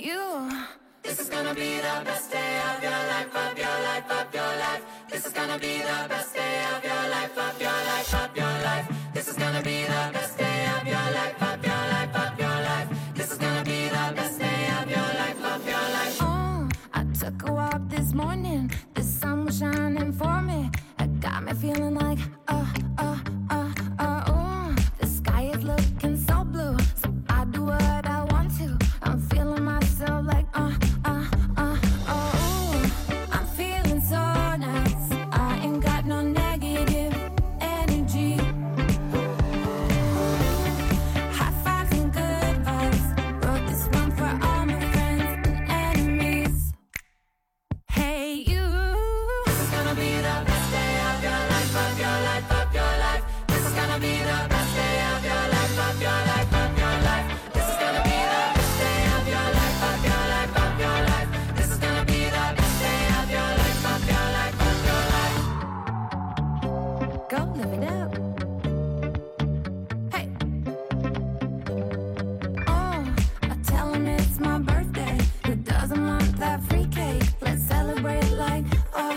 you. This is gonna be the best day of your life, of your life, of your life. This is gonna be the best day of your life, of your life, of your life. This is gonna be the best day of your life, of your life, of your life. This is gonna be the best day of your life, of your life. Oh, I took a walk this morning. The sun was shining for me. It got me feeling like, oh. The sky is looking so blue, so I do what I want to. I'm feeling myself like, oh. I'm feeling so nice. I ain't got no negative energy. High fives and good vibes. Wrote this one for all my friends and enemies. Hey, you. This is gonna be the best day of your life, of your life, of your life. This is gonna be the best day of your life, of your life, of your life. This is gonna be the best day of your life, of your life, of your life. This is gonna be the best day of your life, of your life, of your life. Go live it up. Hey. Oh, I tell him it's my birthday. Who doesn't want that free cake? Let's celebrate like, oh.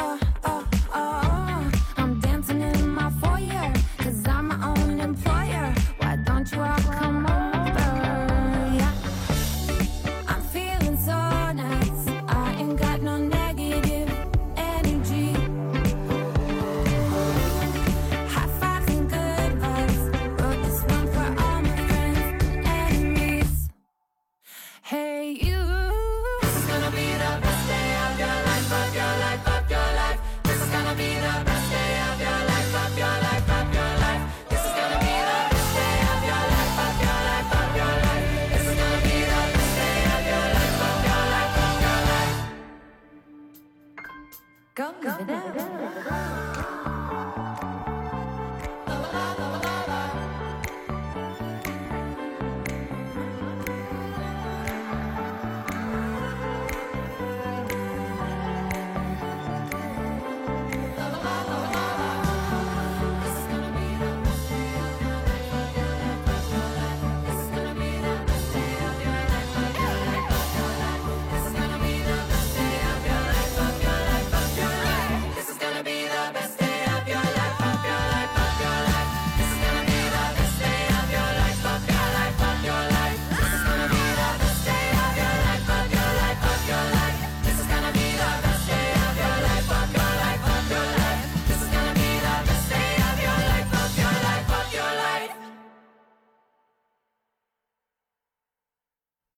I'm dancing in my foyer, 'cause I'm my own employer. Why don't you all come over? Yeah. I'm feeling so nice. I ain't got no negative energy. High fives and good vibes. Wrote this one for all my friends and enemies. Hey, you. This is gonna be the best day of your life, of your life, of your life. This is gonna be the best day of your life, of your life, of your life. This is gonna be the best day of your life, of your life, of your life. This is gonna be the best day of your life, of your life, of your life. Go live it up.